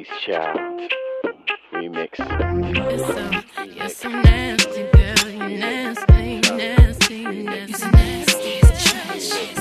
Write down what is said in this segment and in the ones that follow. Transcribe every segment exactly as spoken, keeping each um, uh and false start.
Destiny's Child remix. You're so, you're so nasty, girl. You're nasty, nasty, nasty. You're so nasty, it's trash.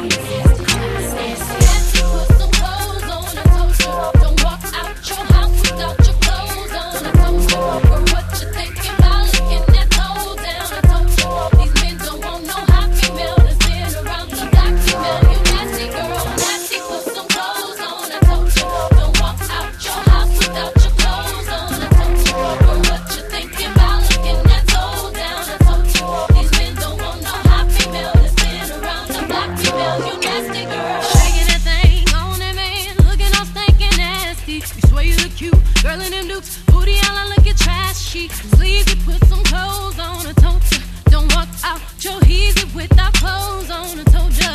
Put some clothes on, I told you. Don't walk out your house without your clothes on, I told you. Or what you thinking about looking that toe down, I told you. These men don't want no hot female to stand around the black female. You nasty girl, nasty. Put some clothes on, I told you. Don't walk out your house without your clothes on, I told you. Or what you thinking about looking that toe down, I told you. These men don't want no hot female to stand around the black female. You nasty girl. Shaking that thing on that man, looking all stinking nasty. You swear you look cute, girl in them dukes, booty all I look at trashy. Sleeves, you put some clothes on, I told you. Don't walk out your easy without clothes on, I told you.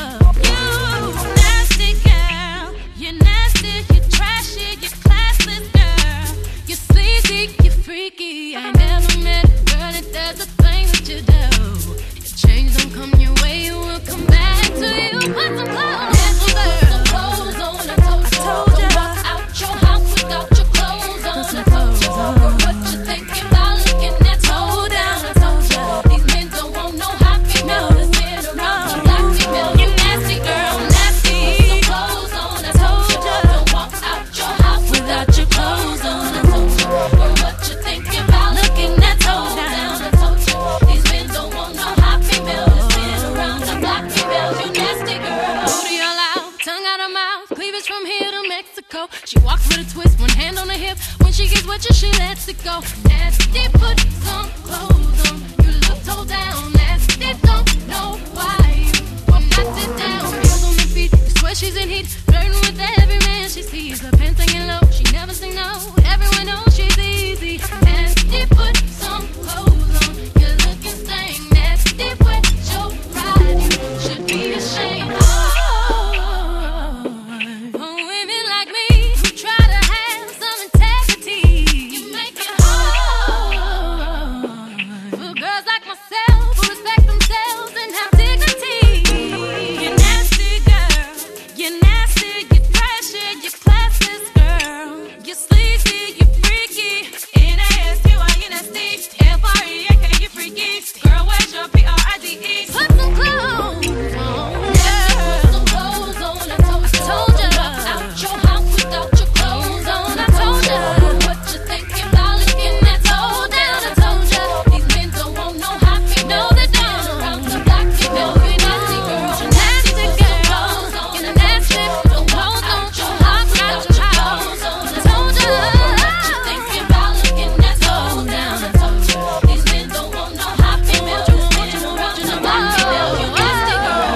You nasty girl, you're nasty, you're trashy, you're classless girl. You're sleazy, you're freaky. I ain't never met a girl that does the thing that you do. If change don't come your way, it will come back to you. Put some clothes on, put some clothes on, I told you. Don't walk out your house without your clothes on, I told you. Or what you thinking about looking that toe down, I told you. These men don't want no hot female to stand around the black female. You nasty girl, nasty. Put some clothes on, I told you. Don't walk out your house without your clothes on, I told you. Or what you thinking about looking that toe down, I told you. These men don't want no hot female to stand around the black female. You nasty girl. Booty all out, tongue out her mouth, cleavage from here to Mexico. She walks with a twist, one hand on her hip. When she gets wet, she lets it go. Nasty, put some clothes on. You look toe down, nasty, don't know why you will not sit down. Heels on her feet, you swear she's in heat, flirting with every man she sees. Her pants hanging low, she never say no. Everyone knows she's easy. Nasty, put some clothes on. You're looking same, nasty, wet your ride. You should be ashamed. Oh, for women like me who try to have some integrity, you make it hard for girls like myself who respect themselves and have dignity. You're nasty, girl. You're nasty, you're trashy, you're classless, girl. You're sleazy, you're freaky. N A S T Y, you're nasty. F R E A K, you're freaky. Girl, where's your P R I D E? Put some clothes on. Yeah. Put some clothes on, I told you. I told you. Walk out your house without your clothes on, I told you. What you thinking about looking that toe down, I told you. These men don't want no hot female. No, they don't. Around the black female. You nasty girl. You nasty girl. You're nasty. Don't walk out your house without your clothes on, I told you. What you thinking about looking that toe down, I told you. These men don't want no hot female. You stand around the black female. You nasty girl.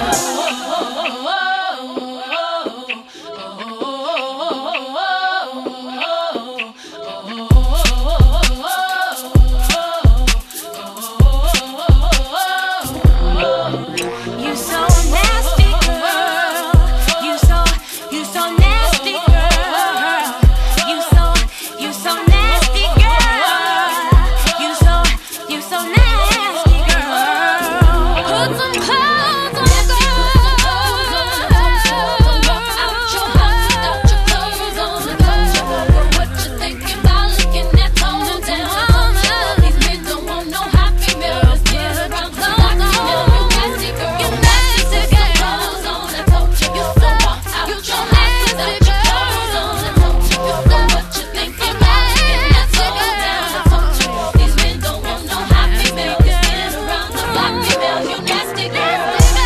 You so nasty, girl. You so, you so nasty, girl. You so, you so nasty, girl. You so, you so nasty, girl. Put some clothes on, girl. Don't walk out your house without your clothes on, I told you. Or what you thinking about looking that toe down. These men don't want no hot female to stand around the black female. You nasty girl. You nasty girl. Put some clothes on, I told you. You so walk out your house without your clothes on, I told you. Or what you thinking about looking that toe down, I told you. These men don't want no hot female to stand around the black female. You nasty girl.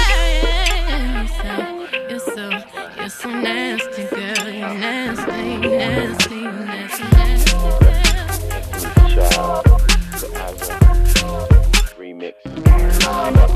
You're so, you're so nasty, girl. You're nasty, nasty, nasty, nasty, girl. Destiny's Child, the album remix.